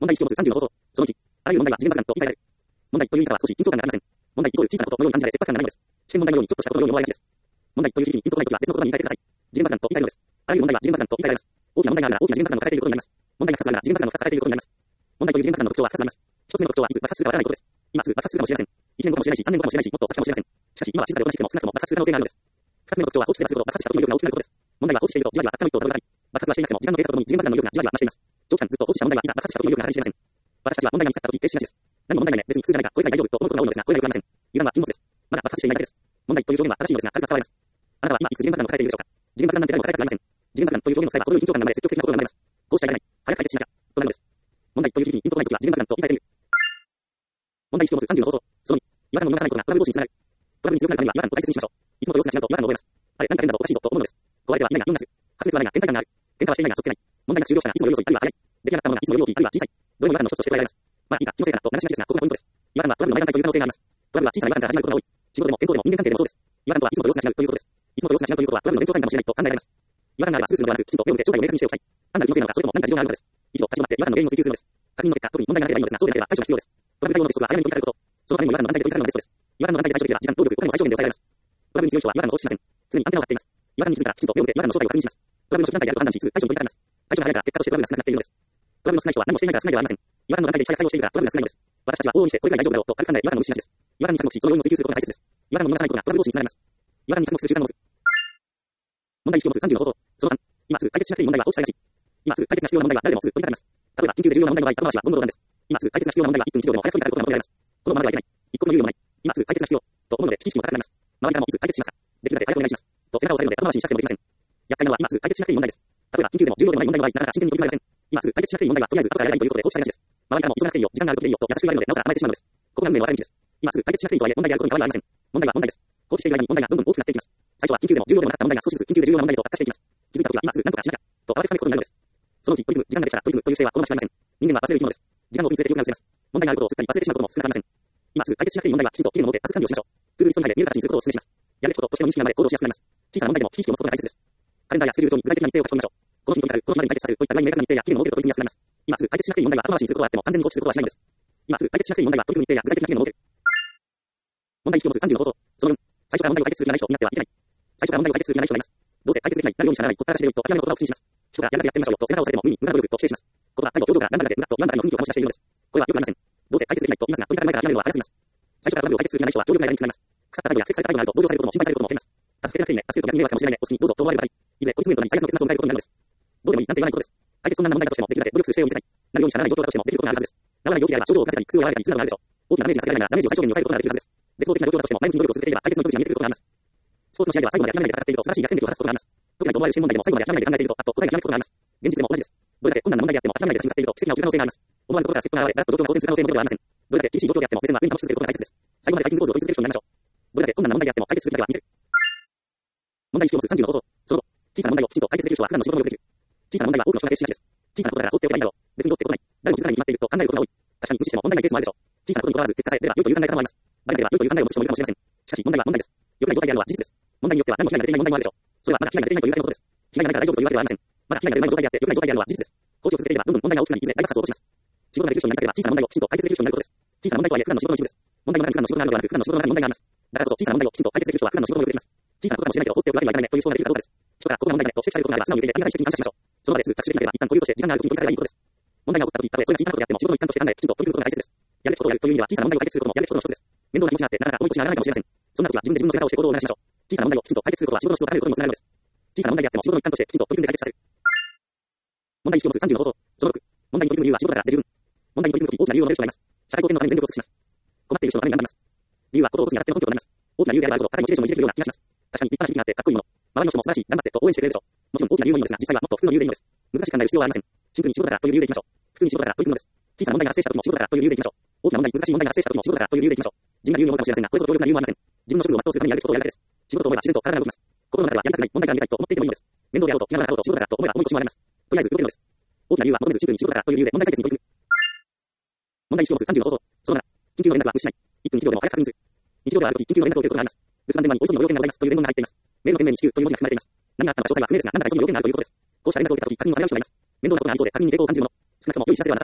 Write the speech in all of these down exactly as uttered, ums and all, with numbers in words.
問題意識を持つさんじゅうの方法。そのいち、あらゆる問題は時限爆弾と言い換えられる。問題という言い方は少し緊張感がありません。問題イコール小さなことのように感じられ切迫感がないのです。試験問題のようにちょっとしたことのように思われがちです。問題という時期にピンとこないときは別のことに言い換えてください。時限爆弾と言い換えるのです。あらゆる問題は時限爆弾と言い換えられます。大きな問題があるなら大きな時限爆弾を抱えていることになります。問題がふたつあるなら時限爆弾をふたつ抱えていることになります。問題という時限爆弾の特徴はふたつあります。ひとつめの特徴はいつ爆発するかわからないことです。今すぐ爆発するかもしれません。いちねんごかもしれないし、さんねんごかもしれないし、もっと先かもしれません。しかし今は静かでおとなしくても少なくとも爆発する可能性があるのです。ふたつめの特徴は放置すればするほど爆発した時の威力が大きくなることです。問題は放置しているとじわじわ温まると高くなり、爆発はしていなくても時間の経過とともに時限爆弾の威力がじわじわ増しています。長期間ずっと放置した問題がいざ爆発した時の威力が計り知れません。私たちは問題が見つかった時停止しがちです。何も問題ないね、別に普通じゃないか、これくらい大丈夫と思うことが多いのですが、これがよくありません。油断は禁物です。まだ爆発していないだけです。問題という表現は正しいのですが、軽く使われます。あなたは今いくつ時限爆弾を抱えているでしょうか。時限爆弾なんて誰も抱えたくありません。時限爆弾という表現を使えば、このように緊張感が生まれ、積極的な心が生まれます。こうしちゃいられない。早く解決しなきゃ。となるのです。問題という時期にピンとこないときは、時限爆弾と言い換えてみる。問題意識を持つさんじゅうの方法。そのに、違和感を見逃さないことがトラブル防止につながる。トラブルに強くなるためには違和感を大切にしましょう。いつもと様子が違うと違和感を覚えます。あれ、何か変だぞおかしいぞと思うのです。加えてはいないが、いないが、発熱はないが、倦怠感がある。喧嘩はしていないが、そっけない。問題が終了したらいつもより遅い、あるいは早い。出来上がったものがいつもより大きい、あるいは小さい。どれも違和感の一つとして捉えられます。まあいいか、気のせいかなと流しがちですが、ここがポイントです。違和感はトラブルの前段階という可能性があります。トラブルは小さな違和感から始まることが多い。仕事でも健康でも人間関係でもそうです。違和感とはいつもと様子が違うということです。いつもと様子が違うということはトラブルの前兆サインかもしれないと考えられます。違和感があればスルーするのではなく、きちんと目を向け正体を明確にしておきたい。単なる気のせいなのか、それとも何か事情があるのかです。一度立ち止まって違和感の原因を追求するのです。確認の結果、特に問題がなければいいのですが、そうでなければ対処が必要です。トラブル対応の鉄則は早めに取り掛かること。そのためにも違和感の段階で取り掛かるのですそうです。違和感の段階で対処できれば、時間、労力、お金も最小限で抑えられます。トラブルに強い人は違和感を放置しません。常にアンテナを張っています。違和感に気づいたら、きちんと目を向け違和感の正体を確認します。トラブルの初段階であると判断しつつ、対処に取り掛かります。対処が早いから結果としてトラブルが少なくなっているのです。トラブルの少ない人は何もしていないから少ないではありません。違和感の段階で対応しているからトラブルが少ないのです。私たちは往々にしてこれくらい大丈夫だろうと軽く考え違和感を無視しがちです。違和感に着目し、その要因を追求することが大切です。違和感を見逃さないことがトラブル防止につながります。違和感に着目する習慣を持つ。問題意識を持つさんじゅうの方法。そのさん、今すぐ解決しなくていい問題は放置されがち。今すぐ解決が必要な問題は誰でもすぐ取り掛かります。例えば緊急で重要な問題の場合、後回しはゴムの段です。今すぐ解決が必要な問題はいっぷんいちびょうでも早く取り掛かることが求められます。このままではいけない。一刻の猶予もない。今すぐ解決が必要と思うので危機意識も高くなります。周りからもいつ解決しますか。できるだけ早くお願いします。と背中を押されるので後回しにしたくてもできません。厄介なのは今すぐ解決しなくていい問題です。例えば緊急でも重要でもない問題の場合、なかなか真剣に取り組まれません。今すぐ解決しなくていい問題はとりあえず後からやればいいということで放置されがちです。周りからも急がなくていいよ、時間があるときでいいよと優しく言われるのでなおさら甘えてしまうのです。ここが運命の分かれ道です。今すぐ解決しなくていいとはいえ問題であることに変わりはありません。問題は問題です。放置している間に問題がどんどん大きくなっていきます。最初は緊急でも重要でもなかった問題が少しずつ緊急で重要な問題へと悪化していきます。気づいたときは今すぐ何とかしなきゃと慌てふためくことになるのです。そのうち取り組む時間ができたら取り組むという姿勢は好ましくありません。人間は忘れる生き物です。時間を見つけて記憶が薄れます。問題があることをすっかり忘れてしまうことも少なくありません。今すぐ解決しなくていい問題はきちんと期限を設け、預管理をしましょう。トゥードゥリストに入れ見える形にすることをお勧めします。やるべきこととしての認識が生まれ行動しやすくなります。小さな問題でも危機意識を持つことが大切です。カレンダーやスケジュールに具体的な日程を書き込みましょう。この日に取り掛かる、この日までに解決されるといった具合に明確な日程や期限を設けると取り組みやすくなります。今すぐ解決しなくていい問題は後回しにすることはあっても完全に放置することはしないのです。今すぐ解決しなくていい問題は取り組む日程や具体的な期限を設ける。問題意識を持つさんじゅうの方法。そのよん、最初から問題を解決する気がない人になってはいけない。最初から問題を解決する気がない人がいます。どうせ解決できない、なるようにしかならない、ほったらかしでよいと諦めの言葉を口にします。人がやらなくやってみましょうよと背中を押されても無意味、無駄努力と否定します。これは態度、表情が何だかで無駄と言わんばかりの雰囲気を醸し出しているのです。これはよくありません。どうせ解決できないと言いますが、取り掛かる前から諦めるのは早すぎます。最初からトラブルを解決する気がない人は協力がやられにくなります。腐った態度や不適された態度があると同情されることも心配されることも起きます。助けなくていいね、助けると逆に迷惑かもしれないね、お好きにどうぞと思われるばかり。いずれ孤立面となり最悪の結末を迎えることになるのです。どうでもいいなんて言わないことです。解決困難な問題だとしてもできるだけ努力する姿勢を見せたい。なるようにしかならない状況だとしてもできることがあるはずです。ならない状況であれば症状を感じたり苦痛を和らげたりするのがあるでしょう。大きなダメージが避けられないならダメージを最小限に抑えることができるはずです。絶望的な状況だとしても前向きに努力を続けていれば解決の糸口が見えてくることがあります。スポーツの試合では最後まで諦めないで戦っていると素晴らしい逆転劇を果たすことがあります。特にと思われる試験問題でも最後まで諦めないで考えているとあっと答えが決まることがあります。現実でも同じです。どれだけ困難な問題であっても諦めないで立ち向かっていると奇跡が起きる可能性があります。思わぬところからセットが現れ、ガラッと状況が好転する可能性もゼロではありません。どれだけ厳しい状況であっても目線は上に保ち続けることが大切です。最後までファイティングポーズを取り続ける人になりましょう。どれだけ困難な問題であっても解決するだけは見せる。問題意識を持つさんじゅうの方法。その後、小さな問題をきちんと解決できる人は普段の仕事もよくできる。小さな問題は多くの人が決しがちです。小さなことだから放っておけばいいんだろう。別に放っておくことない。誰も気づかないに決まっていると考えることが多い。確かに無視しても問題ないケースもあるでしょう。小さなことにとらわず結果さえ出れば良いという考え方もあります。誰では良いという考えを持つ人もいるかもしれません。しかし問題は問題です。良くない状態であるのは事実です。問題によっては何も被害が出ていない問題もあるでしょう。それはまだ被害が出ていないというだけのことです。被害がないから大丈夫というわけではありません。まだ被害が出ない状態であって良くない状態であるのは事実です。放置を続けていればどんどん問題が大きくなりいずれ大爆発を起こします。仕事ができる人になりたければ小さな問題をきちんと解決できる人になることです。小さな問題とはいえ普段の仕事の一部です。問題の中に普段の仕事があるのではなく普段の仕事の中に問題があります。だからこそ小さな問題をきちんと解決できる人は普段の仕事もよくできます。小さなことかもしれないけど放っておくわけにはいかないねという人ができるかどうかです。人からここが問題だねと指摘されることがあれば素直に受け入れてありがたい指摘に感謝しましょう。その場ですぐ着地できなければ一旦保留として時間がある時に取り掛かればいいことです。問題が起こった時、たとえそれが小さなことであっても仕事の一環として考えきちんと取り組むことが大切です。やるべきことをやるという意味では小さな問題を解決することもやるべきことの一つです。面倒な気持ちになってなかなか重い腰にならないかもしれません。そんな時は自分で自分の背中を押して行動を促しましょう。小さな問題をきちんと解決することは仕事の質を高めることにもつながるのです。小さな問題であっても仕事の一環としてきちんと取り組んで解決させる。問題意識を持つさんじゅうの方法。そのろく、問題に取り組む理由は仕事だからで十分。問題に取り組むとき大きな理由を述べる人がいます。社会貢献のために全力を尽くします。困っている人のために頑張ります。理由はことを起こすにあたっての根拠となります。大きな理由であればあるほど彼もモチベーションをいじれるような気がします。確かに立派な響きがあってかっこいいもの。周りの人も素晴らしい、頑張ってと応援してくれるでしょう。もちろん大きな理由もいいのですが、実際はもっと普通の理由でいいのです。難しく考える必要はありません。シンプルに仕事だからという理由でいきましょう。普通に仕事だからというのです。小さな問題が発生した時も仕事だからという理由でいきましょう。大きな問題、難しい問題が発生した時も仕事だからという理由でいきましょう。地味な理由に思うかもしれませんが、これほど強力な理由はありません。自分の職務を全うするためにやるべきことをやるだけです。仕事と思えば自然と体が動きます。心の中ではやりたくない、問題が見たいと思っていてもいいのです。面倒であろうと気がならなかろうと仕事だからと思えば重い腰もあります。とりあえず動けるのです。大きな理由は求めずシンプルに仕事だからという理由で問題解決に取り組む。問題意識を持つさんじゅうの方法。そのなな、緊急の連絡は無視しない。いっぷんいちびょうでも早く確認する。日常ではあるとき緊急の連絡を受けることがあります。留守番電話にお急ぎの要件がございますという伝言が入っています。メールの件名に至急という文字が含まれています。何があったのか詳細は不明ですが、何らか急ぎの要件があるということです。こうした連絡を受けたとき確認は早押しとなります。面倒なことがありそうで確認に抵抗を感じるもの。少なくとも良い知らせではなさそうです。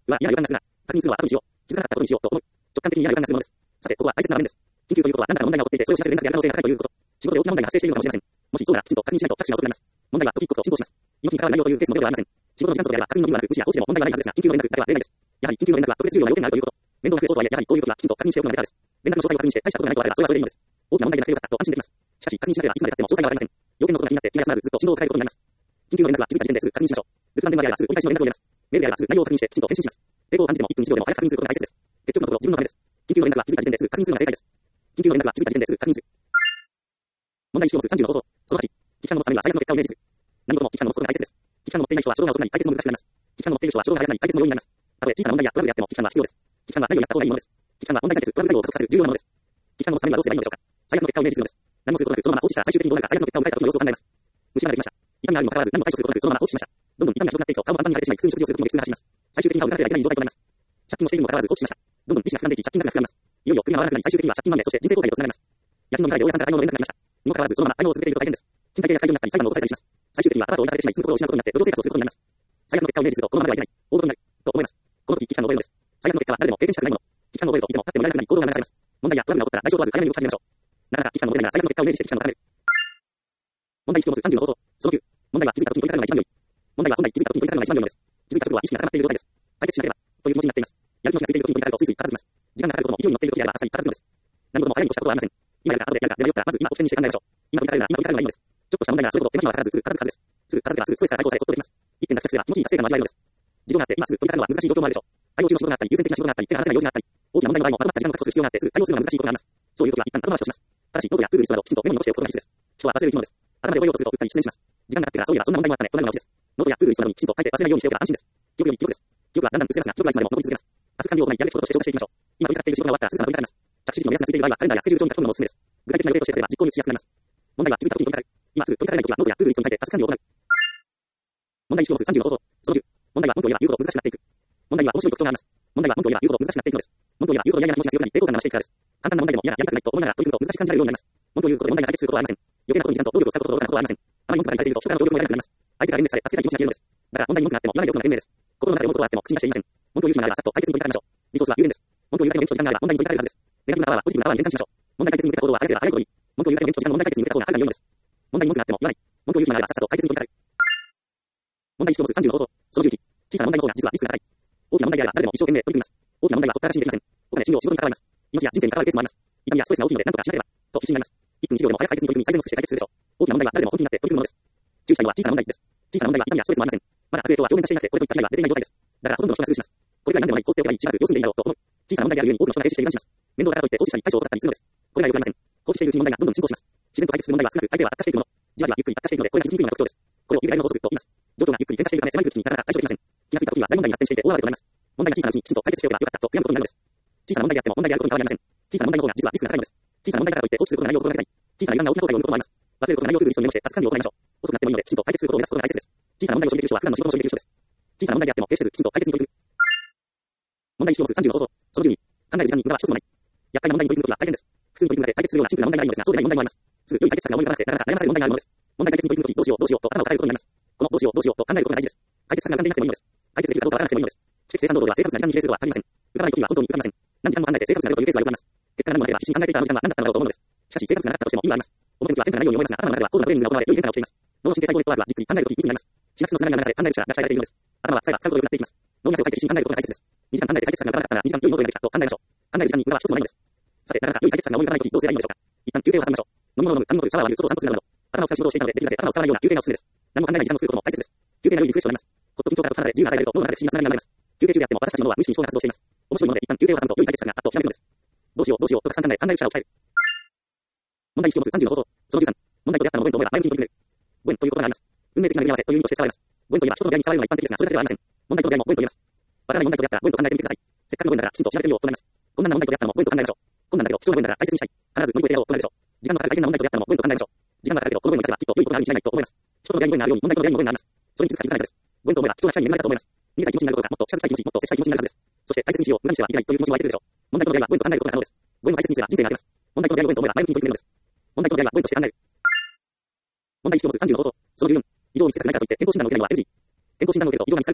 うわ、嫌な予感がするな。確認するのは後にしよう。気づかなかったことにしようと思う。直感的に嫌な予感がするものです。さて、ここは大切な場面です。緊急ということは何らかの問題が起こっていて、それを知らせる連絡や可能性が高いということ。仕事で大きな問題が発生しているのかもしれません。もしそうなら、きちんと確認しないと着手が遅くなります。問題はトピックと進行します。命に関わる内容というケースのゼロではありません。仕事の時間であれば確認の義務はなく、無視や放置でも問題はないはずですが、緊急の連絡だけは例外です。やはり緊急の連絡は特別重要な要件があるということ。面倒が増えそうとはいえ、やはりこういう時はきちんと確認しておくのがベターです。連絡の詳細を確認して大したことがないとあれば、それはそれでいいのです。大きな問題がなくてよかったと安心できます。しかし、確認しなければいつまで経っても詳細がわかりません。要件のことが気になって気が休まらずずっと進路を変えることになります。緊急の連絡は気づいた時点ですぐ確認しましょう。留守番電話であればすぐ折り返しの連絡を入れます。メールであればすぐ内容を確認してきちんと返信します。抵抗を感じてもいっぷんいちびょうでも早く確認することが大切です。結局のところ自分のためです。緊急の連絡は気づいた時点ですぐ確認するのが正解です。緊急の連絡は気づいた時点ですぐ確認する。問題意識を持つさんじゅうの方法。そのはち。危機感を持つためには最悪の結果をイメージする。何事も危機感を持つことが大切です。危機感を持っていない人は衝動が遅くなり解決も難しくなります。危機感を持っている人は衝動が早くなり解決も容易になります。たとえ小さな問題やトラブルであっても危機感は必要です。危機感は何をやった方がいいものです。危機感は問題解決、トラブル対応を加速させる重要なものです。危機感を持つためにはどうすればいいのでしょうか。最悪の結果をイメージするのです。何もすることなくそのまま放置したら最終的にどうなるか最悪の結果を迎えた時の様子を考えます。虫ができました。痛みがあるにもかかわらず何も対処することなくそのまま放置しました。どんどん痛みがひどくなっていくと顔もパンパンに腫れてしまい普通に食事をする時も激痛が走ります。最終的に歯を磨かれてはいけない状態となります。借金をしているにもかかわらず放置しました。どんどん利子が膨らんでいき借金額が膨らみます。いよいよ悔いが回らなくなり最終的には借金まみれ、そして人生後悔へとつながります。家賃の未来で大家さんから買い物の連絡がありました。にもかかわらずそのまま買い物を続けていると大変です。賃貸契約解除になったり裁判を起こされたりします。最終的にはあなたを追い出されてしまい住むところを失うことになって路上生活をすることになります。最悪の結果をイメージするとこのままではいけない。大事になると思います。この時危機感を覚えるのです。最悪の結果は誰でも経験したくないもの。危機感を覚えるといても立ってもいられなくなり行動が流されます。問題やトラブルが起こったら代償を問わず早めに動き始めましょう。なかなか危機感の覚えないなら最悪の結果をイメージして危機感を高める。問題意識を持つさんじゅうの方法。そのきゅう。問題は気づいた時に取り掛かるのが一番良い。問題は本来気づいた時に取り掛かるのが一番良いのです。気づいた直後は意識が高まっている状態です。解決しなければという気持ちになっています。やる気の火がついている時に取り掛かるとついつい片付きます。時間がかかることも勢いに乗っている時であればあっさり片付くのです。何事も早めにとしたことはありません。今やるか後でやるかで迷ったらまず今を起点にして考えましょう。今取り掛かるなら今取り掛かるのがいいのです。ちょっとした問題ならそれほど手間暇はかからずすぐ片付くはずです。すぐ片付けばすぐストレスから解放されほっとできます。一点脱着すれば気持ちいい達成感の味わえるのです。事情があって今すぐ取り掛かるのは難しい状況もあるでしょう。対応中の仕事があったり優先的な仕事があったり手が離せない用事があったり大きな問題の場合もまとまった時間を確保する必要があってすぐ対応するのが難しいことがあります。そういう時は一旦後回しをします。ただしノートやトゥードゥリストなどきちんとメモに残しておくことが必須です。人は忘れる生き物です。頭で覚えようとするとうっかり失念します。時間が経ってからそういえばそんな問題もあったねとなるのがオチです。ノートやトゥードゥリストなどにきちんと書いて忘れないようにしておけば安心です。記憶より記憶です。記憶はだんだん薄れますが記憶はいつまでも残り続けます。タスク管理を行いやるべきこととして消化していきましょう。今取り掛かっている仕事が終わったらすぐさま取り掛かります。着手時期の目安がついている場合はカレンダーやスケジュール帳に書き込むのもおすすめです。具体的な予定として例えば実行に移しやすくなります。問題は気づいた時に取り掛かる。今すぐ取り掛かれない時はノートやトゥードゥリストに書いてタスク管理を行う。問題意識を持つさんじゅうの方法。そのじゅう。問題は文句を言えば言うほど難しくなっていく。問題には面白い特徴があります。問題は文句を言えば言うほど難しくなっていくのです。文句を言えば言うほど嫌な気持ちが強くなり抵抗感が増していくからです。簡単な問題でも嫌なやりたくないと思いながら取り組むと難しく感じられるようになります。文句を言うことで問題が解決することはありません。余計なことに時間と労力を使うことと動かないことはありません。あまり文句が書いていると人からの協力も得られなくなります。相手から連絡され助けたい気持ちが消えるのです。だから問題に文句があっても言わないでおくのが賢明です。心の中で思うことはあっても口にはしていません。文句を言う気があればさっと解決に取り掛かりましょう。リソースは有限です。文句を言うだけの現地と時間があれば問題に取り掛かれるはずです。ネガティブな側はポジティブな側に転換しましょう。問題解決に向けた行動は早ければ早いほどいい。文句を言うだけの現地と時間の問題解決に向けた方がはるかに良いのです。問題に文句があっても言わない。文句を言う気があればさっさと解決に取り掛かる。問題意識を持つさんじゅうの方法。そのじゅういち。小さな問題の方が実はリスクが高い。大きな問題であれば誰でも一生懸命取り組みます。大きな問題はほったらかしにできません。お金、治療、仕事に関わります。命や人生に関わるケースもあります。痛みやストレスが大きいので何とかしなければと必死になります。いっぷんいちびょうでも早く解決に取り組み最善を尽くして解決するでしょう。大きな問題は誰でも本気になって取り組むものです。注意したいのは小さな問題です。小さな問題は痛みやストレスもありません。まだ悪影響は表面化していなくてこれといった被害は出ていない状態です。だからほとんどの人がスルーします。これが何でもない放っておけばいいしばらく様子見でいいだろうと思う。小さな問題であるゆえに多くの人が停止して油断します。面倒だからといって放置したり対処を怠ったりするのです。これが良くありません。放置しているうちに問題がどんどん進行します。自然と解決する問題は少なく相手は悪化していくもの。じわじわゆっくり悪化していくのでこれが気づきにくいのが特徴です。これをゆらゆらの法則と言います。状況がゆっくり変化しているため狭い空気になかなか対処できません。気がついた時には大問題に発展していて大慌てとなります。問題が小さなうちにきちんと解決しておけばよかったと悔やむことになるのです。小さな問題であっても問題であることに変わりありません。小さな問題の方が実はリスクが高いのです。小さな問題だからといって放置することが内容を心がけたい。小さな油断が大きなことを生むこともあります。忘れることが内容をする人にメモしてタスク管理を行いましょう。遅くなってもいいのできちんと解決することを目指すことが大切です。小さな問題を処理できる人は普段の仕事も処理できる人です。小さな問題であっても停止せずきちんと解決に取り組む。問題意識を持つさんじゅうの方法。そのじゅうに。考える時間に無駄は一つもない。厄介な問題に取り組むときは大変です。普通に取り組むだけ解決するようなシンプルな問題がいいのですが、そうでない問題もあります。すぐ良い解決策が思い浮かばなくてなかなか悩まされる問題があるものです。問題解決に取り組むときどうしようどうしようと頭を抱えることになります。このどうしようどうしようと考えることが大事です。解決策が浮かんでいなくてもいいのです。解決できるかどうかわからなくてもいいのです。知的生産労働は生活な時間に比例するとは限りません。浮かばないときは本当に浮かびません。何時間も考えて生活がゼロというケースはよくあります。結果が何もなければ必死に考えていたあの時間は何だったのだろうと思うのです。しかし生活がなかったとしても意味があります。表向きは変化がないように思いますが頭の中では高度なトレーニングが行われ良い変化が起きています。脳の神経細胞ネットワークはじっくり考えるとき密になります。シナプスのつながりが流れ考える力が鍛えられているのです。頭は使えば使うほど良くなっていきます。脳みそを書いて必死に考えることが大切です。にじかん考えて解決策が浮かばなかったらにじかん良いノートができたと考えましょう。考える時間に無駄は一つもないのです。さて、なかなか良い解決策が思い浮かばないときどうすればいいのでしょうか。一旦休憩を挟みましょう。飲み物を飲む、髪を取る、シャワーを浴びる、外を散歩するなど、頭を使う仕事をしていたので、できるだけ頭を使わないような休憩がおすすめです。何も考えない時間を作ることも大切です。休憩が良いリフレッシュとなります。ほっと緊張から解放され自由な体でいると脳の中で不思議なつながりが生まれます。休憩中であっても私たちの脳は無意識に思考が発動しています。面白いもので一旦休憩を挟むと良い解決策があっとひらめくのです。どうしようどうしようとたくさん考え、考える力を鍛える。問題意識を持つさんじゅうの方法。そのじゅうさん。問題と出会ったのをご縁と思えば前向きに取り組める。ご縁ということがあります。運命的な巡り合わせという意味として使われます。ご縁といえば人との出会いに使われるのが一般的ですが、それだけではありません。問題との出会いもご縁と言えます。わからない問題と出会ったらご縁と考えてみてください。せっかくのご縁だからきちんと調べてみようとなります。困難な問題と出会ったのもご縁と考えましょう。困難だけど貴重なご縁だから大切にしたい。必ず乗り越えてやろうとなるでしょう。時間のかかる大変な問題と出会ったのもご縁と考えましょう。時間がかかるけどこのご縁が勝てばきっと良いことがあるに違いないと思います。人との出会いにご縁があるように問題との出会いにもご縁があります。それに気づくか気づかないかです。ご縁と思えば貴重な機会に恵まれたと思います。逃げたい気持ちになることがもっと近づきたい気持ち、もっと接したい気持ちになるはずです。そして大切にしよう、無駄にしてはいけないという気持ちも湧いてくるでしょう。問題との出会いはご縁と考えることが可能です。ご縁を大切にすれば人生があります。問題との出会いをご縁と思えば前向きに取り組めるのです。問題との出会いはご縁として考える。問題意識を持つさんじゅうの方法。そのじゅうよん。異常を見つけたくないからといって健康診断を受けないのは エヌジー。健康診断を受けると異常が見つかるかもしれない。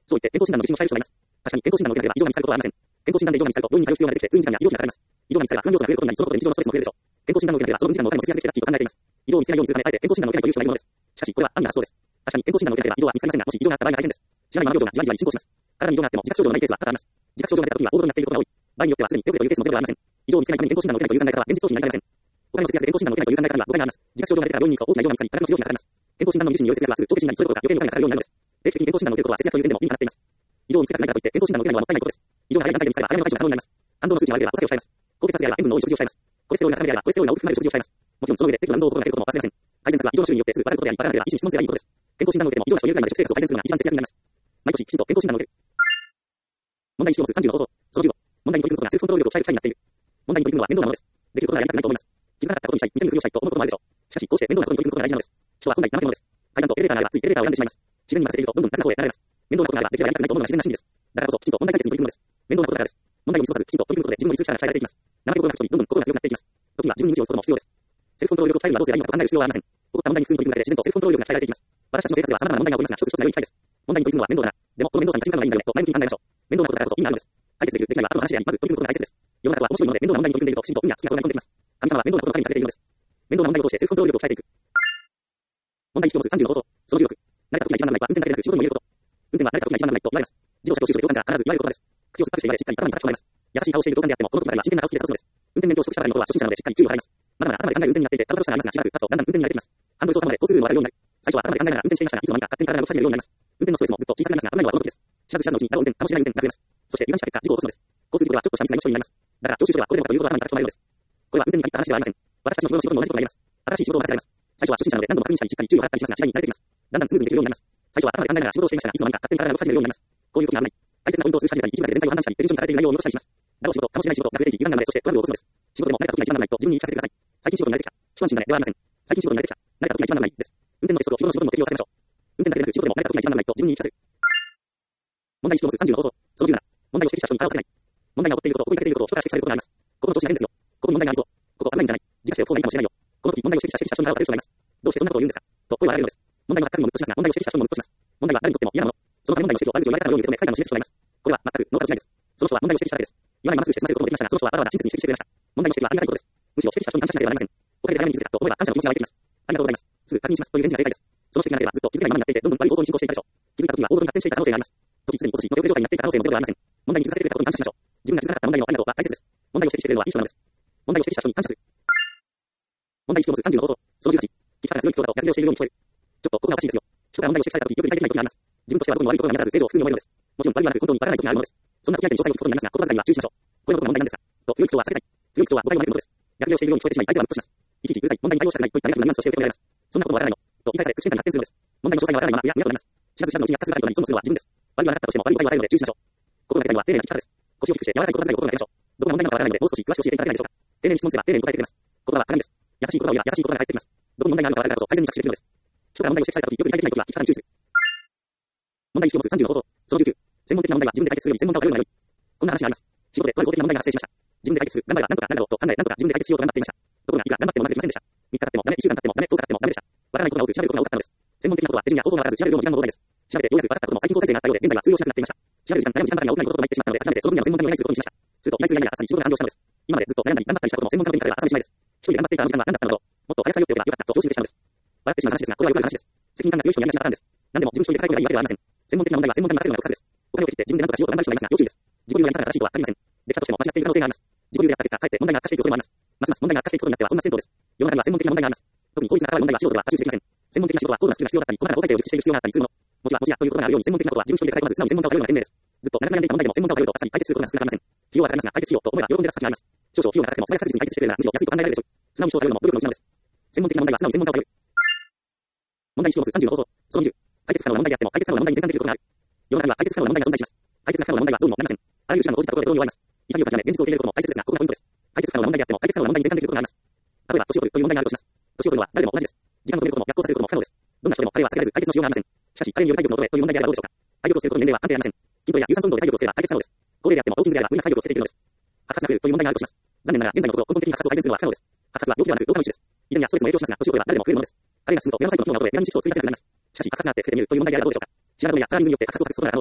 そう言って健康診断の受診を控える人がいます。確かに健康診断の受けでは異常が見つかることはありません。健康診断で異常が見つかると病院に通う必要が出てきて通院時間や医療費がかかります。異常が見つかれば不安要素が増えることになり、そのことで日常のストレスも増えるでしょう。健康診断の受けではその分時間のお金も節約できてラッキーと考えています。異常を見つけないようにするため、あえて健康診断の受けないという人がいるものです。しかし、これは安易な発想です。確かに健康診断の受けでは異常は見つかりませんが、もし異常があった場合が大変です。知らないまま病状がじわりじわり進行します。体に異常があっても自覚症状がないケースは多々あります。自覚症状が出た時はオールドになっていることが多い。場合によってはすでによくというケースもゼロではありません。異常を見つけないために健康診断の受けないという考え方は現実逃避になりません。お金の節約で健康診断の受けないという考え方には誤解があります。自覚症状が出たら病院に行くと大きな異常が見つかり、体の治療費がかかります。健康診断の維持による節約はすぐ長期診断にそういうことが余計にお金がかかるようになるのです。定期的に健康診断の受けることは節約という点でも意味がなっています。異常を見つけたくないからといって健康診断の受けないのはもったいないことです。異常が早い段階で見つかれば早めの回避が可能になります。肝臓の数値が悪ければお酒を控えます。高血圧であれば塩分の多い食事を控えます。コレステロールが高めであればコレステロールが多く含まれる食事を控えます。もちろんその上で適度な運動を心がけることも忘れません。改善策は異常の種類によってすぐバレることであり、バレなければ医師に質問すればいいことです。健康診断の受けでも異常な人を有害まで食生活を改善するのが一番節約になります。毎年きちんと健康診断を受ける。問題意識を持つさんじゅうの方法。そのじゅうご。問題に取り組むことがセルフコントロール力を鍛える機会になっている。問題に取り組むのは面倒なものです。できることがやりたくないと思います。気づかなかったことにしたい、見て見ぬふりをしたいと思うこともあるでしょう。しかし、こうして面倒なことに取り組むことが大事なのです。人は本来怠け者です。階段とエレベーターがあればついエレベーターを選んでしまいます。自然に任せているとどんどん楽な方へ流れます。面倒なことがあればできればやりたくないと思うのが自然な心理です。だからこそきちんと問題解決に取り組むのです。面倒なことだからです。問題を見過ごさずきちんと取り組むことで自分の理想力が鍛えられていきます。怠け者が人にどんどん心が強くなっていきます。時には自分に無知を打つことも必要です。セルフコントロール力を鍛えるにはどうすればいいのかと考える必要はありません。起こった問題に普通に取り組むだけで自然とセルフコントロール力が鍛えられていきます。私たちの生活では様々な問題が起こりますが、一つ一つが良い機会です。問題に取り組むのは面倒だな。でも、この面倒さに立ち向かうのがいいんだよねと前向きに考えましょう。面倒なことだからこそ意味があるのです。解決できる、できないは後の話であり、まず取り組むことが大切です。世の中は面白いもので面倒な問題に取り組んでいるときちんと運が月が転がり込んできます。神様は面倒なことの神にかけているのです。面倒な問題を通してセルフコントロール力を鍛えていく。問題意識を持つさんじゅうの方法。そのじゅうろく。慣れた時が一番ならないは運転だけでなく仕事にも言えること。運転は慣れた時が一番ならないと言われます。自動車教習所でよかったら必ず言われる言葉です。口を酸っぱくして言われしっかり頭に叩き込まれます。優しい顔をしている同感であってもこの時までは真剣な顔つきで諭すのです。運転免許を取得したばかりの頃は初心者なのでしっかり注意を払います。まだまだ頭で考える運転になっていてたどたどしさがありますが、しばらく経つとだんだん運転に慣れてきます。半分操作まで交通ルールもわかるようになる。最初は頭で考えながら運転していましたが、いつの間にか勝手に体が動き始めるようになります。運転のストレスもぐっと小さくなりますが、危ないのはこの時です。知らず知らずのうちにある運転、楽しめない運転になります。そして油断した結果、事故を起こすのです。交通事故ではちょっとしたミスが命取りになります。だから教習所ではこれでもかということが頭に叩き込まれるのです。これは運転に限った話ではありません。私たちの日頃の仕事にも同じことが言えます。新しい仕事を任せられます。最初は初心者なので何度も確認したりしっかり注意を払ったりしますが、次第に慣れてきます。だんだんスムーズにできるようになります。最初は頭で考えながら仕事をしていましたが、いつの間にか勝手に体が動き始めるようになります。こういう時が危ない。大切なポイントを数字始めたり、一部だけ全体を判断したり、手順書に書かれている内容を見落としたりします。だろう仕事、楽しめない仕事が増えていき、油断が生まれ、そしてトラブルを起こすのです。仕事でも慣れた時が一番ならないと自分に言い聞かせてください。最近仕事に慣れてきた。一安心だねではありません。最近仕事に慣れてきた。慣れた時が一番ならないです。運転の鉄則を日頃の仕事にも適用させましょう。運転だけでなく仕事でも慣れた時が一番ならないと自分に言い聞かせる。問題意識を持つさんじゅうの方法。そのじゅうなな。問題を指摘した人に腹を立てない。問題が起こっていること、ここに書いていることを人から指摘されることがあります。ここの調子が変ですよ。ここに問題がありそう。ここ危ないんじゃない。自覚しておく方がいいかもしれないよ。この時問題を指摘した指摘した人に腹を立てる人がいます。どうしてそんなことを言うんですかと声を荒げるのです。問題の書き方にもムッとしますが、問題を指摘した人にもムッとします。問題は誰にとっても嫌なもの。そのため問題の指摘を悪口を言われたかのように受け止め、快感を示す人がいます。これは全くノーカウトしないです。その人は問題を指摘しただけです。今までまっすぐして済ませることもできましたが、その人はわざわざ親切に指摘してくれました。問題の指摘はありがたいことです。むしろ指摘した人に感謝しなければなりません。おかげで早めに気づけたと思えば感謝の気持ちが湧いてきます。ありがとうございます。すぐ確認しますという返事が正解です。その指摘がなければずっと気づけないままになっていて、どんどん悪い方向に進行していたでしょう。気づいた時には大物に発展していた可能性があります。時すでに今年の状態になっていた可能性もゼロではありません。問題に気づかせてくれたことに感謝しましょう。自分が気づかなかった問題のありがとうは大切です。問題を指摘してくれるのはいい人なのです。問題を指摘した人に感謝する。問題意識を持つさんじゅうの方法。そのじゅうはち。聞き方が強い人だと逆ギレをしているように聞こえる。ちょっとここがおかしいですよ。人から問題を指摘された時よく理解できない時があります。自分としてはどこにも悪いことが見当たらず正常を普通に思えるのです。もちろん悪いはなく本当にわからない時があるのです。そんな時相手に詳細を聞くことになりますが、言葉遣いには注意しましょう。これのことが問題なんですが、と強い人は避けたい。強い人は誤解を招くことです。逆ギレをしているように聞こえてしまい、相手はムッとします。いちいちうるさい、問題に対応したくないといったネガティブなニュアンスをしていることになります。そんなこともわからないの。と言い返され、口喧嘩に発展するのです。問題の詳細がわからないまま、いや、見事になります。知らず知らずのうちに悪化するからとなり、損するのは自分です。悪いはなかったとしても悪い誤解を与えるので注意しましょう。心がけたいのは丁寧な聞き方です。腰を低くして柔らかい言葉遣いを心がけましょう。どこが問題なのかわからないので、もう少し詳しく教えていただけないでしょうか。丁寧に質問すれば丁寧に答えてくれます。言葉は鏡です。優しい言葉を言えば優しい言葉が返ってきます。どこに問題があるのかわかるからこそ改善に着手できるのです。人から問題を指摘された時よく理解できない時は聞き方に注意する。問題意識を持つさんじゅうの方法。そのじゅうきゅう。専門的な問題は自分で解決するより専門家を頼るのが良い。こんな話があります。仕事でとある公的な問題が発生しました。自分で解決する。頑張ればなんとかなるだろうと考え、なんとか自分で解決しようと頑張っていました。ところがいくら頑張ってもうまくいきませんでした。みっか経ってもダメ、いっしゅうかん経ってもダメ、とおか経ってもダメでした。わからないことが多く調べることが多かったのです。専門的なことは手順や方法がわからず調べるようも時間も問題です。調べてようやく分かったことも最近高体制があったようで現在は通用しなくなっていました。調べる時間、悩む時間ばかりが多くなることが言ってしまったので、諦めてその分野の専門家にお願いすることにしました。すると、依頼するやや朝に仕事が完了したのです。今までずっと悩んだり頑張ったりしたことも専門家の手にかかれば朝にしまいです。一人で頑張っていたあの時間は何だったのだろう。もっと早く作業っておけばよかったと上司にしてしまうのです。笑ってしまう話ですが、これはよくある話です。責任感が強い人にやりがちなパターンです。何でも自分一人で抱え込めばいいわけではありません。専門的な問題は専門家に任せるのが得策です。お金を切って自分で何とかしようと頑張る人がいますが、要注意です。自己流をやり方が正しいとは限りません。できたとしても間違っている可能性があります。自己流でやった結果、かえって問題が悪化していく恐れもあります。ますます問題が悪化していくことになっては本末転倒です。世の中には専門的な問題があります。特に効率が関わる問題は素人では太刀打ちできません。専門的な仕事は高度なスキルが必要だったり、細かな法体制を熟知している必要があったりするもの。文字は文字やということがあるように専門的なことは自分一人で抱え込まず素直に専門家を頼るのが賢明です。ずっと長く悩んでいた問題でも専門家を頼るとあっさり解決することが少なくありません。費用はかかりますが解決費用と思えば喜んで出す価値があります。少々費用がかかってもそれが確実に解決してくれるならむしろ安いと考えられるでしょう。素直に人を頼るのも努力のうちなのです。専門的な問題は素直に専門家を頼る。問題意識を持つさんじゅうの方法。そのにじゅう。解決不可能な問題であっても解決不可能な問題に転換できることがある。世の中には解決不可能な問題が存在します。解決不可能な問題はどうにもなりません。あらゆる手段を講じたところでどうにも終わります。潔く諦め現実を受け入れることも大切ですが、ここがポイントです。解決不可能な問題であっても解決不可能な問題に転換できることがあります。例えば、年を取るという問題があるとします。年を取るのは誰でも同じです。時間を止めることも逆行させることも不可能です。どんな人でも彼は避けられず解決のしようがありません。しかし、彼による体力の衰えという問題であればどうでしょうか。体力をつけることの年齢は関係ありません。筋トレや有酸素運動で体力をつければ解決可能です。高齢であってもウォーキングであれば無理なく体力をつけていけるのです。発達が増えるという問題があるとします。残念ながら現在のところ根本的に発達を改善するのは不可能です。発達は病気ではなく老化の一種です。遺伝やストレスも影響しますが、年を取れば誰でも増えるものです。彼が進むと目の細部の機能が衰え、メラニン色素を作り出せなくなります。しかし、発達があって老けてみるという問題であればどうでしょうか。血圧やカラーリングによって発達を隠すことが可能です。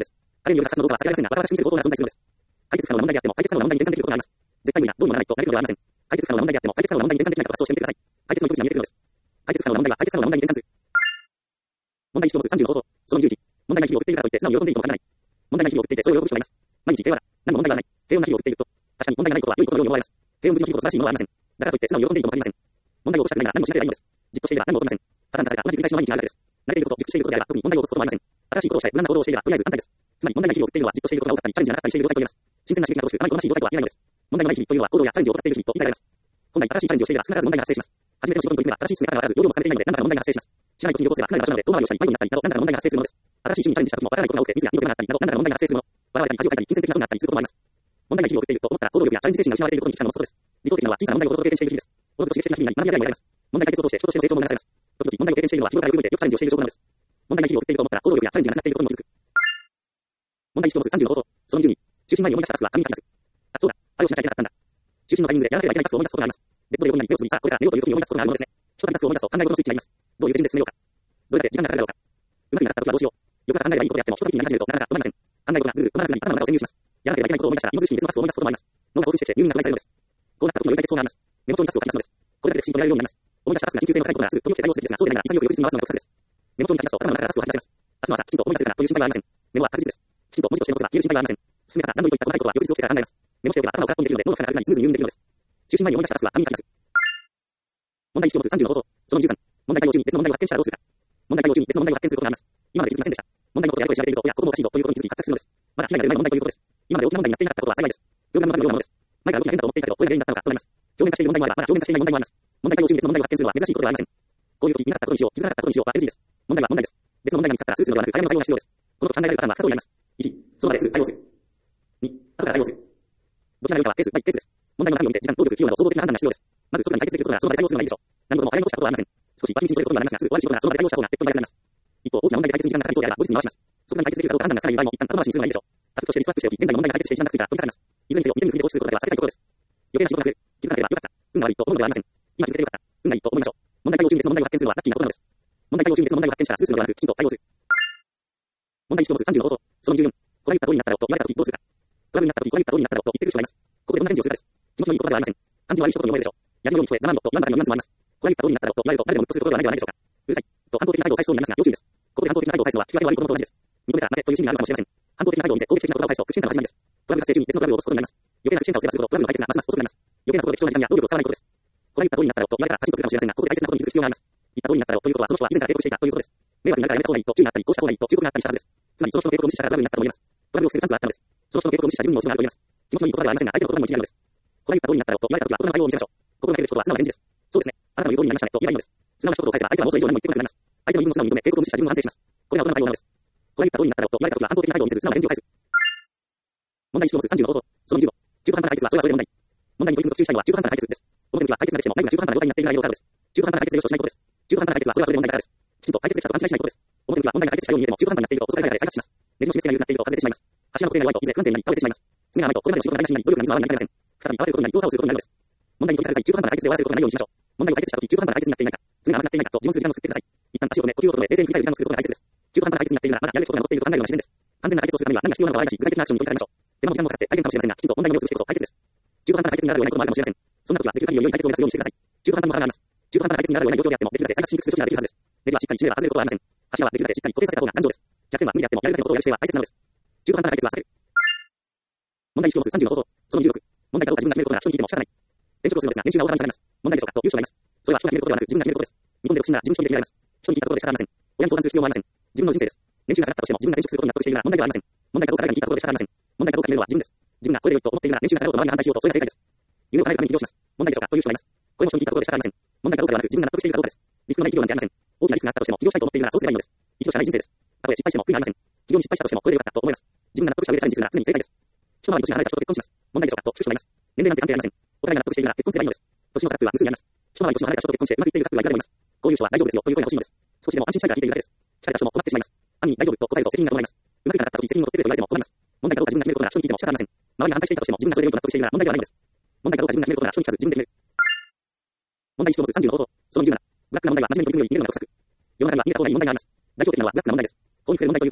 彼による他殺の動画は避けられませんが、我々は信じることが存在するのです。解決可能な問題であっても、解決可能な問題に転換できることがあります。絶対無理な、どうにもならないとなれるのではありません。解決可能な問題であっても、解決可能な問題に転換できないことはそうしてみてください。解決の糸口が見えてくるのです。解決可能な問題は解決可能な問題に転換する。問題いちを持つさんじゅうの方法。そのにじゅういち。問題ない日々を送っているからといって素直に喜んでいいとも限らない。問題ない日々を送っていてそれを喜ぶ人がいます。毎日平和だ。何も問題がない。平穏な日々を送っていると。確かに問題がないことは良いことのように思われます。平穏無事の日々ほど素晴らしいものはありません。だからといって素直に喜んでいいとも限りません。問題を起こしたくないなら何もしなければいいのです。じっとしていれば何も起こりません。ただなんだか同じ繰り返しの毎日があるからです。慣れていること、熟知していることであれば特に問題を起こすこともありません。新しいことをしたい、無難な行動をしていればとりあえず安泰です。つまり問題ない日々を送っているのはじっとしていることが多かったり、チャレンジがなかったりしている状態と言えます。新鮮な刺激が乏しく、あまり好ましい状態とは言えないのです。問題のない日々というのは行動やチャレンジを行っている日々と言い換えられます。本来新しいチャレンジをしていれば少なからず問題が発生します。初めての仕事に取り組めば新しい進め方がわからず、要領もされていないので何らかの問題が発生します。しないことに要すればかなりの場所なので遠回りをしたり迷子になったりなど何らかの問題が発生するものです。新しい趣味にチャレンジした時もわからないことが多くてミスや意図がなかったりなど何らかの問題が発生するもの。笑われたり恥をかいたり金銭的な損があったりすることもあります。問題が日々を送っていると思ったら行動力やチャレンジ精神が失われていることに危機感を持つことです。理想的なのは小さな問題をこと経験している日々です。おのずと刺激的な日々に学びやりが得られます。問題解決を通して人としての成長も促されます。時々問題を経験しているのは日頃からよく動いてよくチャレンジをしている証拠なのです。問題が日々を送っていると思ったら行動力やチャレンジがなくなっていることにも気づく。問題いちを持つさんじゅうの方法。そのにじゅうに。中心前に思い出したタスクは紙に書きます。あ、そうだ。あれをしなきゃいけなかったんだ。中心のタイミングでやらなければいけないタスクを思い出すことがあります。ベッドで横になり目をつぶり、さあこれから寝ようという時に思い出すことがあるものですね。一つタスクを思い出すと考え事のスイッチがあります。どういう手順で進めようか。どれだけ時間がかかるだろうか。うまくなった時はどうしよう。翌朝考えればいいことであっても、一時になり始めるとなかなかうまいません。考え事がぐるぐる止まらなくなり頭の中を占有します。やらなければいけないことを思い出したら、今ずしに別のタスクを思い出すこともあります。脳が興奮してきて入眠が阻害されるのです。こうなった時のより解決法があります。メモ帳にタスクを書き出すのです。これだけで不思議とやれるようになります。思い出したタスクが緊急性の高いことならすぐ取り寄せ対応すべきですが、そうでないなら潔く翌日に回すのが得策です。メモ帳に書き出すと頭の中からタスクを吐き出せます。明日の朝きちんと思い出せるかなという心配はありません。メモは確実です。きちんと文字として残せば消える心配はありません。進め方何度も言った細かいことは翌日起きてから考えます。メモしておけば頭を空っぽにできるので、脳の負荷が上がる前にスムーズに入眠できるのです。中心前に思い出したタスクは紙に書きます。問題いちを持つさんじゅうの方法。そのにじゅうさん。問題対応中に別の問題を発見したらどうするか。問題対応中に別の問題を発見することがあります。今まで気づきませんでした。問題のことをやるとやれていると、いや、ここもおかしいぞということに気づき発覚するのです。まだ被害が出ない問題ということです。今まで大きな問題になっていなかったことは幸いです。両側のようなものです。前から大きな変だと思っていたけど、これが原因だったのかとなります。表面化している問題もあれば、まだ表面化していない問題もあります。問題対応中に別の問題を発見するのは珍しいことではありません。こういう時、見なかったことにしよう、気づかなかったことにしようは エヌジー です。問題は問題です。別の問題が見つかったらすぐするのではなく、早めの対応が必要です。このと考えられるパターンはふた通りあります。いち、その場ですぐ対応する。に、後から対応する。どちらが良いかはケースバイケースです。問題の中身を見て時間、労力、費用など総合的な判断が必要です。まず即座に解決できることならその場で対応するのがいいでしょう。何事も早めに起こしたことはありません。少し脇道にそれることにはなりますが、すぐ終わり仕事ならその場で対応した方が手っ取り早くなります。一方、大きな問題で解決に時間がかかりそうであれば後日に回します。即座に解決できるかどうか判断がつかない場合も一旦後回しにするのがいいでしょう。タスクとしてリストアップしておき、現在の問題が解決して時間がかかりたら取り掛かります。いずれにせよ、未練に振りで放置することでは避けたいことです。余計な仕事が増える。気づかなければよかった。運が悪いと思うのではありません。今気づけてよかった。運がいいと思いましょう。問題対応中に別の問題を発見するのはラッキーなことなのです。問題対応中に別の問題を発見したらスルーするのではなく、きちんと対応する。問題いちを持つさんじゅうの方法。そのにじゅうよん。これ言った通りになったらと言われた時どうするか。トラブルになった時これ言った通りになったらと言ってくる人がいます。ここでどんな返事をするかです。気持ちのいい言葉ではありません。感じの悪い一言に思えるでしょう。やじのように聞こえ、ざまんと言わんばかりのニュアンスもあります。これ言った通りになったらと言われると誰でもムッとすることではないではないでしょうか。うるさい。と反抗的な態度を返しそうになりますが要注意です。ここで反抗的な態度を返すのは聞き分け悪いことと同じです。認めた、なぜという心理があるかもしれません。反抗的な態度を見せ、攻撃的な言葉を返すと苦心からの始まりです。トラブル発生中に別のトラブルを起こすことになります。余計な苦心化をすればするほどトラブルの解決がますます遅くなります。余計なことで貴重な時間や労力を使わないことです。これ言った通りになったらと言われたらカチンとくるかもしれませんが、ここで大切なことに気づく必要があります。言った通りになったらということはその人は以前から抵抗していたということです。迷惑になるからやめた方がいいと注意があったり、こうした方がいいと忠告があったりしたはずです。つまりその人の抵抗を無視したからトラブルになったと思います。トラブルを防ぐチャンスがあったのです。その人の抵抗を無視した自分にも自分があると言います。気持ちのいい言葉ではありませんが、相手の言葉にも一理あるのです。これ言った通りになったらと言われた時は心の対応を見せましょう。心がけることは素直な返事です。そうですね。あなたの言う通りになりましたねと言えばいいのです。素直な一言を返せば相手はもうそれ以上何も言ってこなくなります。相手の言い分を素直に認め、抵抗を無視した自分を反省します。これが大人の対応なのです。これ言った通りになったらと言われた時は反抗的な態度を見せず素直な返事を返す。問題いちを持つさんじゅうの方法。そのにじゅうご。中途半端な解決はそれはそれで問題。問題に取り組むと注意したいのは中途半端な解決です。表の時は解決ができても内部が中途半端な状態になっている内容からです。中途半端な解決でよしとしないことです。中途半端な解決はそれはそれで問題からです。きちんと解決できたと勘違いしないことです。表の時は問題が解決したように見えても中途半端になっていると遅かれ早かれ再発します。ネジの締め付けが緩くなっていると外れてしまいます。柱の固定が弱いといずれ不安定になり倒れてしまいます。爪が甘いとこれまでの仕事が台無しになり努力が水の泡になりかねません。再び慌てることになり動作をすることになるのです。問題に取り掛かる際、中途半端な解決で終わらせることがないようにしましょう。問題を解決したとき、中途半端な解決になっていないか、爪が甘くなっていないかと自問する時間を作ってください。一旦足を止め、呼吸を整え、冷静に振り返る時間を作ることが大切です。中途半端な解決になっているなら、まだやるべきことが残っていると考えるのが自然です。完全な解決をするためには何が必要なのかを洗い出し、具体的なアクションに取り掛かりましょう。手間も時間もかかって大変かもしれませんが、きちんと問題の目を移してこそ解決です。中途半端な解決にならざるを得ないこともあるかもしれません。そんな時はできる限りより良い解決を目指すようにしてください。中途半端なものがあります。中途半端な解決にならざるを得ない状況であっても、できるだけ再発しにくくする処置ができるはずです。ネジはしっかり締めれば外れることはありません。柱はできるだけしっかり固定させた方が頑丈です。逆転は無理であってもやるだけのことをやる姿勢は大切なのです。中途半端な解決は避ける。問題いちを持つさんじゅうの方法。そのにじゅうろく。問題かどうか自分が決めることなら人に聞いても仕方ない。転職をするのですが、年収が大幅に下がります。問題でしょうかという人がいます。それは人が決めることではなく自分が決めることです。見込んで独身なら自分一人で決められます。人に聞いたことで仕方ありません。親に相談する必要もありません。自分の人生です。年収が下がったとしても自分が転職することに納得しているなら問題ではありません。問題かどうか誰かに聞いたことで仕方ありません。問題かどうか決めるのは自分です。自分がこれで良いと思っているなら年収が下がろうと周りが反対しようとそれが正解です。夢を叶えるために起業します。問題でしょうかという人がいます。これも人に聞いたことで仕方ありません。問題かどうかではなく自分が納得しているかどうかです。リスクのない企業なんてありません。大きなリスクがあったとしても起業したいと思っているならそうすればいいのです。一度しかない人生です。たとえ失敗しても悔いがありません。起業に失敗したとしてもこれで良かったと思います。自分が納得した上でチャレンジするなら常に正解です。一回り年が離れた人と結婚します。問題でしょうかと聞く人がいます。年齢なんて関係ありません。お互いが納得しているなら結婚すればいいのです。年の差額は無数にあります。一回り年の離れた人と結婚してうまくいっている方がいくらでもいます。こういう人は大丈夫ですよという声が欲しいのです。少しでも安心したいから聞いているだけです。聞かれた人も困ってしまいます。暗に大丈夫と答えると責任が伴います。うまくいかなかった時責任を取ってくれと言われても困ります。問題かどうか自分が決めることなら人に聞いても仕方ありません。周りが反対していたとしても自分がそれで良いと納得しているなら問題ではないのです。問題かどうか自分が決めることなら人に聞かず自分で決める。問題いちを持つさんじゅうの方法。そのにじゅうなな。ブラックな問題は真面目に取り組むより逃げるのが得策。世の中には逃げた方がいい問題があります。代表的なのはブラックな問題です。法に触れる問題ということです。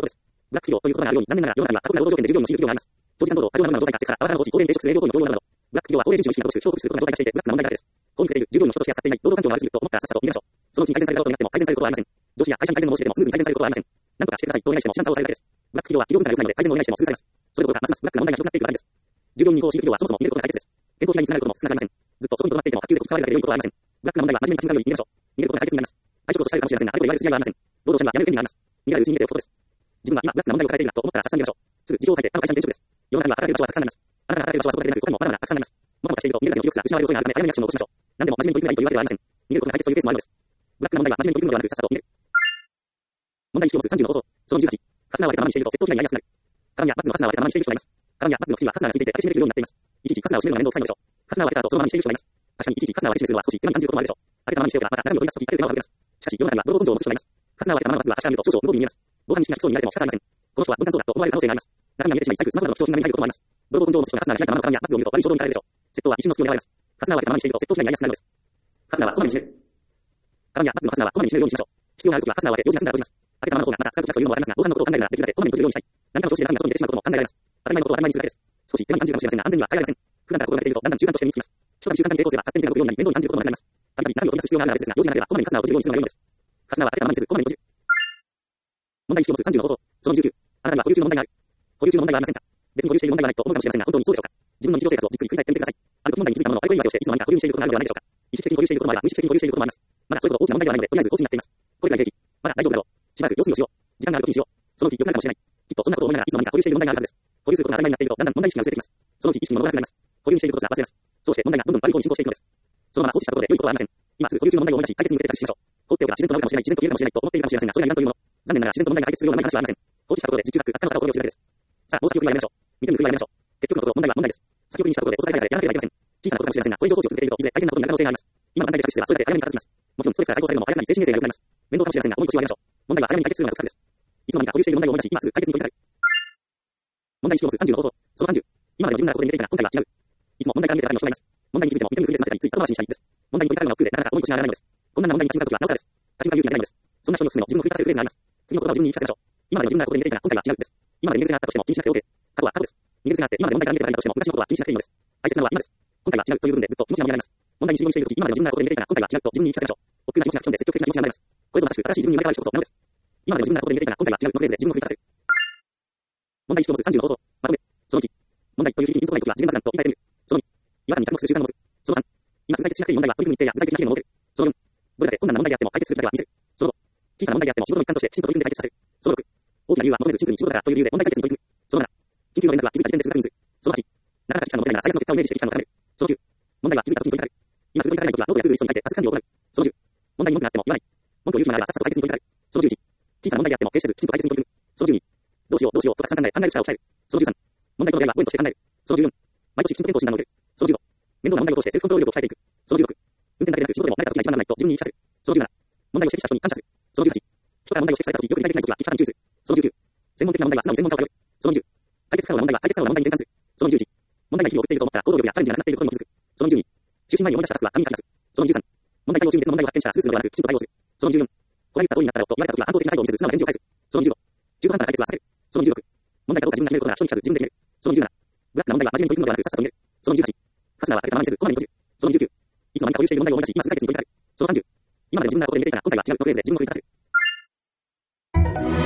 ブラック企業ということがあるように、残念ながら世の中には過酷な労働条件で従業員を強いる企業があります。長時間労働、過剰な部分の状態が活性化、新たな労使、欧米に抵触する営業行為の強要など、ブラック企業は欧米人種の意識が特殊、重複することが常態化していて、ブラックな問題があるです。こうに触れている、従業員の人として扱っていない、労働環境が悪すぎると思ったらさっさと逃げましょう。そのうちに改善されたことになっても改善されることはありません。上司や会社に改善の申し出てもスムーズに改善されることはありません。なんとかしてくださいとお願いしても知らん顔をされるだけです。ブラック企業は企業文化が良くないので改善をお願いしてもスルーされます。それどころかますますブラックな問題が広がっていくだけです。従業員にこう強いる企業はそもそも逃げることが大切です。健康被害につながることも少なくありません。ずっとそこにとどまっていても波及で使われるだけで良いことはありません。ブラックな問題は真面目に立ち向かうように逃げましょう。逃げることが解決になります。退職をしたいかもしれませんが、あれこれ言われる筋合いはありません。労働者にはやめる権利があります。逃げられるうちに逃げておくことです。自分は今ブラックな問題を抱えているなと思ったらさっさに逃げましょう。すぐ事情を変えて他の会社に転職です。世の中には働ける場所はたくさんあります。あなたが働ける場所はそこだけでなく他にもまだまだたくさんあります。もたもたしていると逃げるだけの記憶すら失われる恐れがあるため早めにアクションを起こしましょう。何でも真面目に取り組めばいいというわけではありません。逃げることが解決というケースもあるのです。ブラックな問題は真面目に取り組むのではなくさっさと逃げる。問題意識を持つさんじゅうの方法。そのじゅうはち。ファスナーを開けたままにしていると窃盗被害に遭いやすくなる。カバンやバッグのファスナーを開けたままにしている人がいます。カバンやバッグの口にはファスナーがついていて開け閉めできるようになっています。いちいちファスナーを閉めるのが面倒くさいのでしょう。ファスナーを開けた後そのままにしている人がいます。確かにいちいちファスナーを開け閉めするのは少し手間に感じることもあるでしょう。開けたままにしておけばまた中身を取り出すときある手間を省けます。しかし世の中には泥棒根性を持つ人がいます。ファスナーを開けたままのバッグは確かに見ると少々無防備に見えます。防犯意識が低そうに見られても仕方ありません。この人は分担そうだと思われる可能性があります。中身が見えてしまい財布、スマホなどの貴重品が目に入ることもあります。泥棒根性を持つ人がファスナーが開いたままのカバンやバッグを見ると悪い衝動に駆られるでしょう。窃盗は一瞬の隙を狙われます。ファスナーを開けたままにしていると窃盗被害に遭いやすくなるのです。ファスナーはこまめに閉める。カバンやバッグのファスナーはこまめに閉めるようにしましょう。必要があるときはファスナーを開け、用事が済んだら閉じます。開けたままの方がまた使うときというのもありますが、防犯のことを考えるならできるだけこまめに閉じるようにしたい。何かの調子で中身が外に出てしまうことも考えられます。当たり前のことを当たり前にするだけです。少し手間に感じるかもしれませんが安全には変えられません。普段から心がけているとだんだん習慣として身につきます。一度習慣化に成功すれば勝手に手が動くようになり面倒に感じることもなくなります。たびたび中身を取り出す必要があるなら別ですが、用事がなければこまめにファスナーを閉じるようにするのが良いのです。ファスナーは開けたままにせずこまめに閉じる。問題意識を持つさんじゅうの方法。そのじゅうきゅう。あなたには保有中の問題がある。保有中の問題はありませんか？別に保有している問題がないと思うかもしれませんが、本当にそうでしょうか？自分の日常生活をじっくり振り返ってみてください。ある問題に気づいたものをあれこれ言い訳をして、いつの間にか保有していることがあるのではないでしょうか？意識的に保有していることもあれば無意識的に保有していることもあります。まだそういうこと大きな問題ではないので、とりあえず放置になっています。これが平気。まだ大丈夫だろう。しばらく様子見をしよう。時間がある時にしよう。そのうち良くなるかもしれない。きっとそんなことを思いながらいつの間にか保有している問題があるはずです。保有することが当たり前になっていると、だんだん問題意識が薄れてきます。そのうち意識に戻らなくなります。保有していることすら忘れます。そうして問題がどんどん悪い方に進行していくのです。そのまま放置したことで良いことはありません。今すぐ保有中の問題を思い出し、解決に向けて着手しましょう。放っておけば自然と治るかもしれない、自然と消えるかもしれないと思っているかもしれませんが、それがいらんというもの。残念ながら自然と問題が解決するような話はありません。放置したことで時給が悪化の差を考慮するだけです。さあ、もう先送りやめましょう。見て見ぬふりはやめましょう。結局のところ問題は問題です。先送りにしたことで遅れたからやらなければいけません。小さなことかもしれませんが、これ以上放置を続けているといずれ大変なことになる可能性があります。今の段階で着手すればそれだけ早めに片付きます。もちろんストレスから解放されるのも早くなり精神衛生が良くなります。面倒かもしれませんが、重い腰を上げましょう。問題は早めに解決するのが得策です。いつの間にか保有している問題を思い出し、今すぐ解決に取り掛かる。問題意識を持つさんじゅうの方法。そのさんじゅう。今までの自分ならここで逃げていたが、今回は違う。いつも問題から逃げてたの人がいます。問題に気づいても認めるふりで済ませたり、つい後回しにしたりです。問題に取り掛かるのが億劫で、なかなか重い腰が上がらないのです。こんな問題に立ち向かうときはなおさらです。立ち向かう勇気が出ないのです。そんな人のすすめの自分の奮い立たせるフレーズがあります。次の言葉を自分に言い聞かせましょう。今までの自分ならここで逃げていたが、今回は違うです。今まで逃げ癖があったとしても気にしなくて OK。過去は過去です。逃げ癖があって今まで問題から逃げていたとしても昔のことは気にしなくていいのです。大切なのは今です。今回は違うという部分でぐっと気持ちが盛り上がります。問題に自分にしているとき、今までの自分ならここで逃げていたが、今回は違うと自分に言い聞かせましょう。億劫な気持ちがアクションで積極的な気持ちが生まれます。これぞまさしく正しい自分に生まれ変わる一言なのです。今までの自分ならここで逃げていたが、今回は違うのフレーズで自分を奮い立たせる。問題意識を持つさんじゅうの方法。まとめ。そのいち。問題という響きにピンとこないときは自分爆弾と言い換えてみる。そのに。違和感に着目する習慣を持つ。そのさん。今すぐ解決しなくていい問題は取り組む日程や具体的な期限を設ける。そのよん。どれだけ困難な問題であっても解決するだけは見せる。そのご。小さな問題であっても仕事の一環としてきちんと取り組んで解決させる。そのろく。大きな理由は求めずシンプルに仕事だからという理由で問題解決に取り組む。そのなな。緊急の連絡は気づいた時点ですぐ確認する。そのはち。なかなか期間の問題なら最悪の結果をイメージして期間を高める。そのきゅう。問題は気づいた時に取り掛かる。今すぐ取り掛かれないときはノートやトゥードゥリストに書いてタスク管理を行う。そのじゅう。問題に文句があっても言わない。文句を言う暇があればさっさと解決に取り掛かる。そのじゅういち。小さな問題であっても決してきちんと解決に取り組む。そのじゅうに。どうしようどうしようとたくさん考え、考える力を鍛える。そのじゅうさん。問題との出会いはポイントとして考える。そのじゅうよん。毎年きちんと健康診断を受ける。そのじゅうご。面倒な問題を通してセルフコントロール力を鍛えていく。そのじゅうろく。運転だけでなく仕事でも誰かときが一番ならないと自分に言い聞かせる。そのじゅうなな。問題を指摘した人に感謝する。そのじゅうはち。人から問題を指摘されたときよく理解できないときは生き方に注意する。そのじゅうきゅう。専門的な問題は素直に専門家を頼る。そのじゅう。解決可能な問題は解決可能な問題に転換する。そのじゅういち。問題が日々を送っていると思ったら行動力やチャレンジがなくなっていることに気づく。そのじゅうに。就寝前に思い出したタスクは紙に書き出す。そのじゅうさん。問題対応中に別の問題を発見したらスースーのではなくきちんと対応する。そのじゅうよん。これ言った通りになったろうと言われたときは反抗的な態度を見せず素直な返事を返す。そのじゅうご。中途半端な解決は避ける。そのじゅうろく。問題かどうか自分が決めることなら人に聞かず自分で決める。そのじゅうなな。ブラックな問題は真面目に取り組むのではなくさっさと逃げる。そのじゅうはち。ファスナーは開けたままにせずこまめに閉じる。そのじゅうきゅう。いつの間にか保有している問題を思い出し今すぐ解決に取り掛かる。そのさんじゅう。今までの自分ならここで逃げていたが今回は違うとフレーズで自分を奮い立たせる。